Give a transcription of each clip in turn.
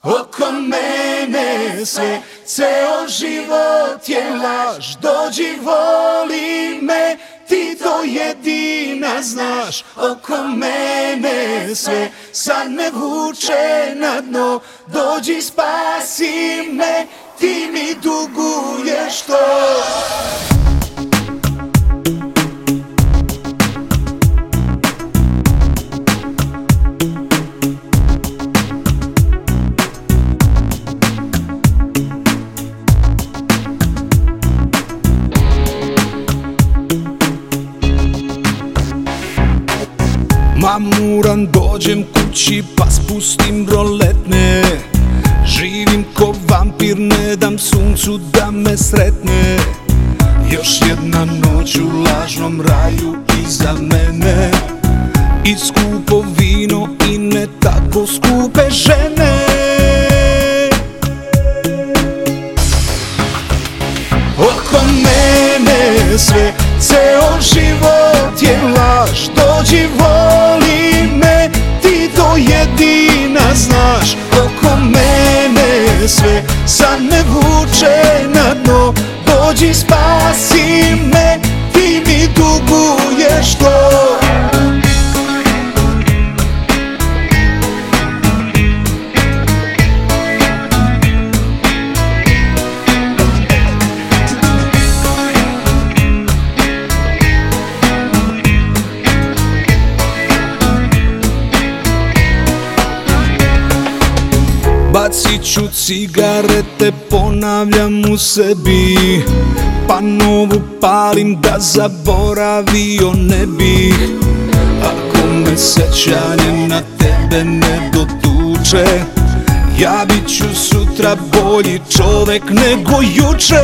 Oko mene sve, ceo život je laž. Dođi, voli me, ti to jedina znaš. Oko mene sve, sad me vuče na dno. Dođi, spasi me, ti mi duguješ to. Mamuran dođem kući pa spustim roletne. Živim ko vampir, ne dam suncu da me sretne. Još jedna noć u lažnom raju iza mene. I skupo vino i ne tako skupe žene. Oko mene sve, ceo život je laž. Dođi, voli me, ti to jedina znaš. Oko mene sve, sad me vuče na dno. Dođi, spasi me, ti mi duguješ to. Bacit ću cigarete, ponavljam u sebi. Pa novu palim da zaboravio ne bih. Ako me sećanje na tebe ne dotuče, ja bit ću sutra bolji čovek nego juče.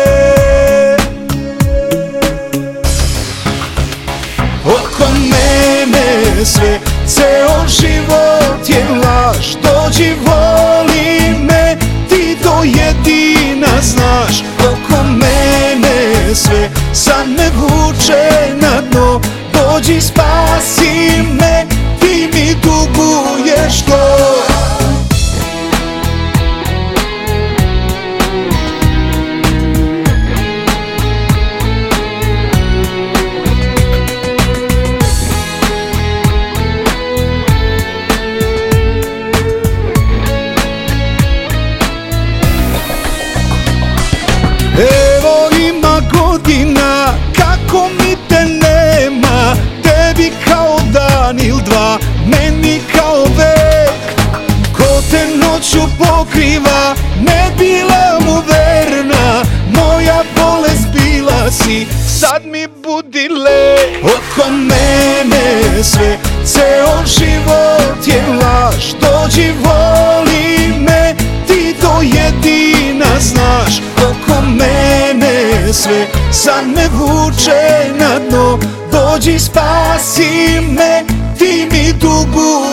Oko mene sve, ceo život je laž. Dođi, voli me, ti to jedina znaš. Oko mene sve, sad me vuče na dno. Dođi, spasi me, ti mi duguješ to. Evo ima godina kako mi te nema. Tebi kao dan il dva, meni kao vek. Ko te noću pokriva, ne bila mu verna. Moja bolest bila si, sad mi budi lek. Oko mene sve, ceo život je laž. Dođi, voli me, ti to jedina znaš. Oko mene sve, sad me vuče na dno. Dođi, spasi me, ti mi duguješ.